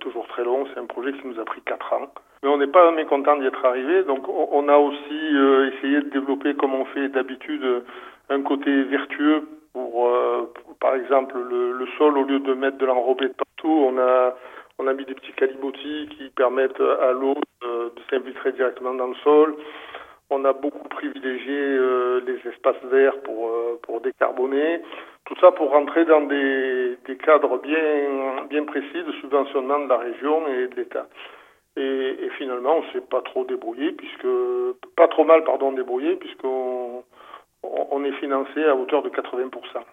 toujours très long. C'est un projet qui nous a pris 4 ans. Mais on n'est pas mécontent d'y être arrivé. Donc on a aussi essayé de développer, comme on fait d'habitude, un côté vertueux pour par exemple, le sol, au lieu de mettre de l'enrobé de partout, on a mis des petits calibotis qui permettent à l'eau de s'infiltrer directement dans le sol. On a beaucoup privilégié les espaces verts pour décarboner. Tout ça pour rentrer dans des cadres bien précis de subventionnement de la région et de l'État. Et finalement, on s'est pas trop débrouillé, pas trop mal, pardon, débrouillé, puisqu'on est financé à hauteur de 80%.